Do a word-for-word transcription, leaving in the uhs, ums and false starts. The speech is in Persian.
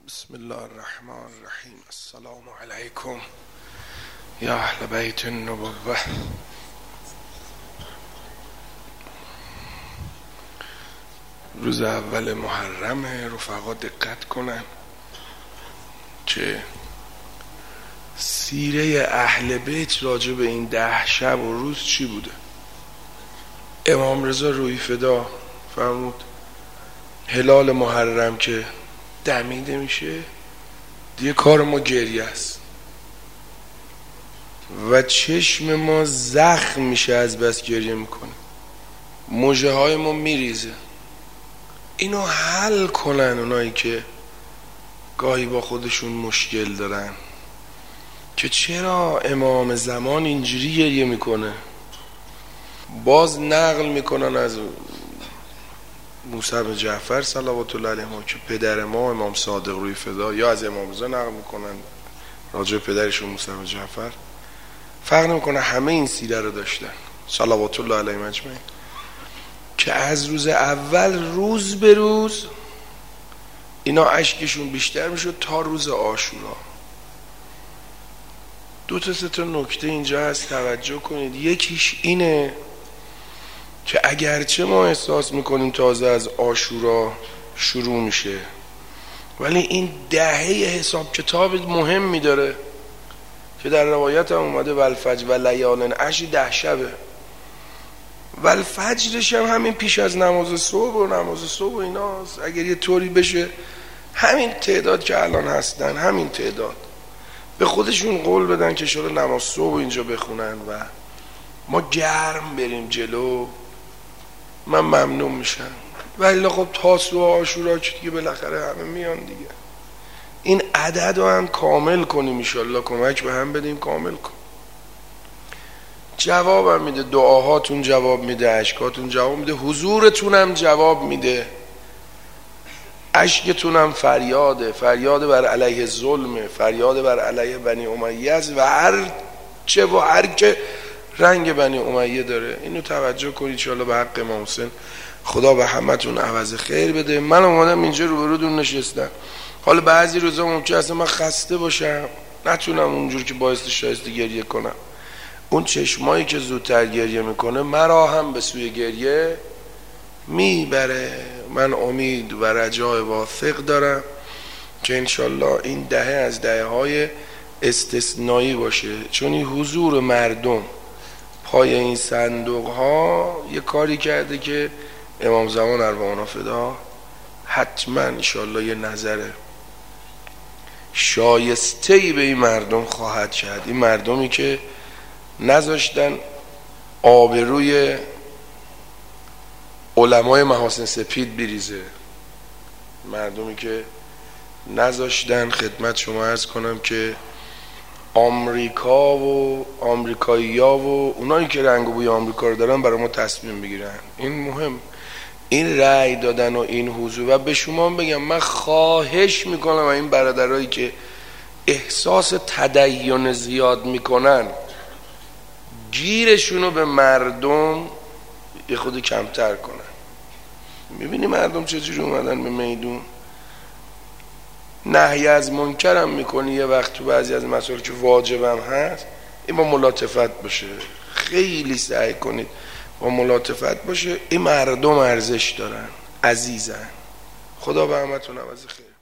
بسم الله الرحمن الرحیم. السلام علیکم یا اهل بیت النبوة. روز اول محرم، رفقا دقت کنن که سیره اهل بیت راجع به این ده شب و روز چی بوده. امام رضا روحی فدا فرمود هلال محرم که دمیده میشه دیگه کار ما گریه است و چشم ما زخم میشه از بس گریه میکنه، مژه های ما میریزه. اینو حل کنن اونایی که گاهی با خودشون مشکل دارن که چرا امام زمان اینجوری گریه میکنه. باز نقل میکنن از موسی بن جعفر صلوات الله علیه که پدر ما امام صادق روحی فدا، یا از امام رضا نقل میکنن راجع پدرشون موسی بن جعفر، فرق نمیکنه، همه این سیره رو داشتن صلوات الله علیه اجمعین، که از روز اول روز به روز اینا اشکشون بیشتر میشد تا روز عاشورا. دو تا سه تا نکته اینجا هست توجه کنید. یکیش اینه که اگرچه ما احساس میکنیم تازه از عاشورا شروع میشه، ولی این دهه حساب کتاب مهمی داره که در روایت هم اومده والفجر و لیال عشر، ده شبه. والفجرش هم همین پیش از نماز صبح و نماز صبح و ایناست. اگر یه طوری بشه همین تعداد که الان هستن، همین تعداد به خودشون قول بدن که شده نماز صبح اینجا بخونن و ما گرم بریم جلو، من ممنون میشم. ولی خب تاسوعا و عاشورا که دیگه بالاخره همه میان دیگه. این عدد رو هم کامل کنیم انشالله، کمک به هم بدیم کامل کن. جواب هم میده، دعاهاتون جواب میده، اشکاتون جواب میده، حضورتون هم جواب میده، اشکتون هم فریاده، فریاد بر علیه ظلمه، فریاد بر علیه بنی امیه است و هر چه و هر که رنگ بنی امیه داره. اینو توجه کنید انشالله به حق امام حسین. خدا به همتون عوض خیر بده. من اومدم اینجا روبرودون نشستم. حالا بعضی روزا ممکنه اصلا من خسته باشم، نتونم اونجور که باعث شایسته گریه کنم. اون چشمایی که زودتر گریه میکنه مرا هم به سوی گریه میبره. من امید و رجای واثق دارم که انشالله این دهه از دهه های استثنایی باشه، چون این حضور مردم پای این صندوق ها یه کاری کرده که امام زمان ارواحنا فدا حتما انشالله یه نظر شایسته‌ای به این مردم خواهد کرد. این مردمی که نذاشتن آبروی علمای محاسن سپید بریزه، مردمی که نذاشتن، خدمت شما عرض کنم که آمریکا و آمریکایی‌ها و اونایی که رنگ و بوی آمریکا رو دارن برای ما تصمیم بگیرن. این مهم، این رأی دادن و این حضور. و به شما بگم من خواهش میکنم این برادرایی که احساس تدین زیاد میکنن گیرشونو به مردم یه خود کمتر کنن. میبینی مردم چجوری اومدن به میدون؟ نهی از منکر هم میکنی یه وقت تو بعضی از مسائل که واجبم هست، این با ملاطفت باشه. خیلی سعی کنید با ملاطفت باشه. این مردم ارزش دارن، عزیزن. خدا به همتون عوض خیر.